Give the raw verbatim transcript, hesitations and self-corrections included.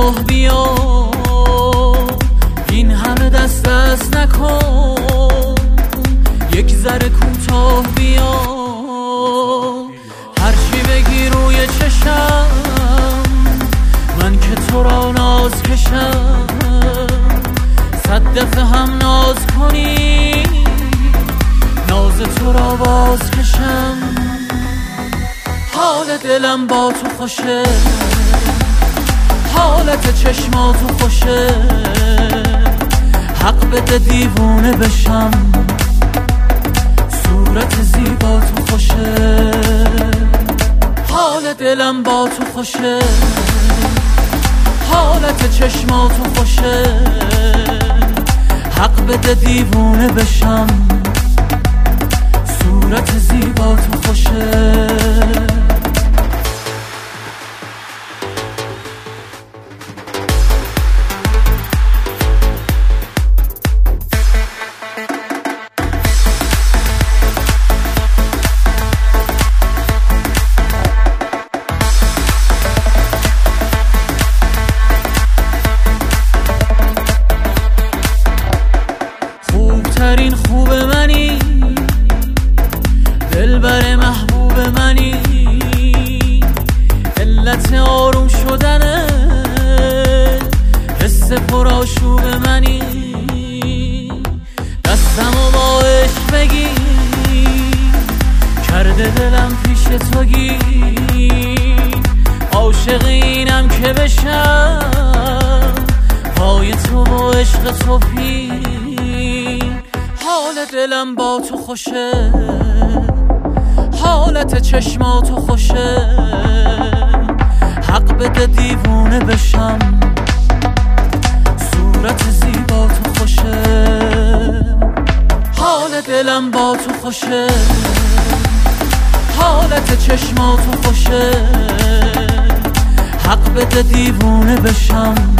کوتاه بیا، این همه دست دست نکن، یک ذره کوتاه بیا. هرچی بگی روی چشم، من که تو را ناز کشم، صد دفعه هم ناز کنی، ناز تو را باز کشم. حال دلم با تو خوشه، حالت چشماتو خوشه، حق بده دیوونه بشم، صورت زیبا تو خوشه. حال دلم با تو خوشه، حالت چشماتو خوشه، حق بده دیوونه بشم، صورت زیبا تو خوشه. خوبترین خوب منی، دلبر محبوب منی، علت آروم شدنه، حس پرآشوب منی. دستمو با عشق بگی، کرده دلم پیش تو گیر، عاشق اینم که بشم، پای تو با عشق تو پیر. حال دلم با تو خوشه، حالت چشماتو خوشه، حق بده دیوونه بشم، صورت زیبا تو خوشه. حال دلم با تو خوشه، حالت چشماتو خوشه، حق بده دیوونه بشم،